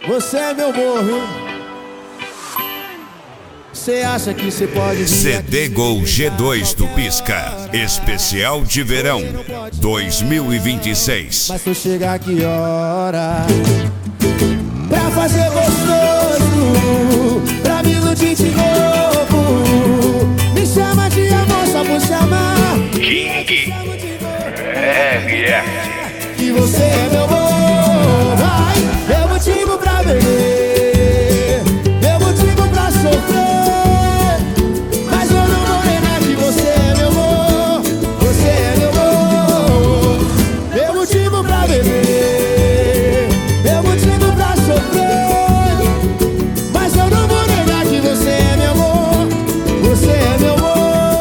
Você é meu amor, viu? Você acha que você pode vir CD Gol G2 do Pisca, especial de verão 2026. Mas tu chegar que hora pra fazer gostoso, pra me iludir de novo. Me chama de amor só por chamar. King Que você é meu amor. Ai, meu motivo pra beber, meu motivo pra sofrer. Mas eu não vou negar que você é meu amor. Você é meu amor. Meu motivo pra beber, meu motivo pra sofrer. Mas eu não vou negar que você é meu amor. Você é meu amor.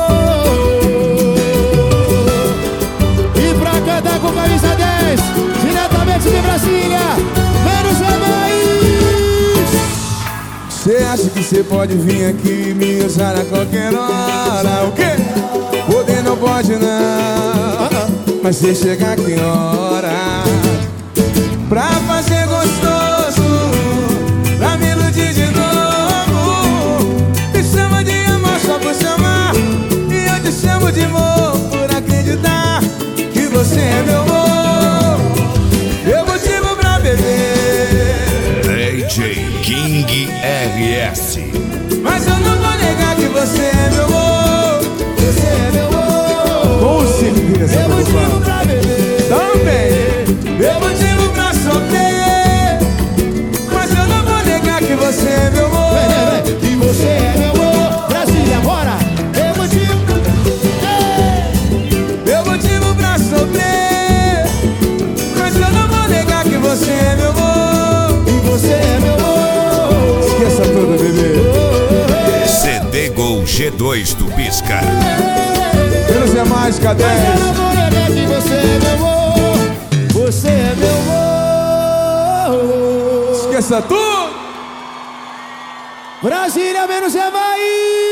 E pra cantar com camisa 10, diretamente de Brasília, menos é mais. Cê acha que cê pode vir aqui me usar a qualquer hora? O quê? Poder não pode não. Mas cê chegar que hora pra fazer gostoso, pra me iludir de novo. Me chama de amor só por chamar, e eu te chamo de amor por acreditar que você é meu amor. Meu motivo pra beber, DJ King RS. mas eu não vou negar que você é meu amor. Você é meu amor. Com certeza, Meu motivo pra beber, também. Meu motivo pra sofrer, mas eu não vou negar que você é meu amor. e você é meu amor. Brasília, bora. Meu motivo. Meu motivo pra sofrer, mas eu não vou negar que você é meu amor. E você é meu amor. Esqueça tudo, bebê. CD Gol G2 do Pisca. Menos é mais, cadê? Eu não vou negar que você é meu amor. Você é meu amor. Esqueça tudo. Brasília, menos é mais.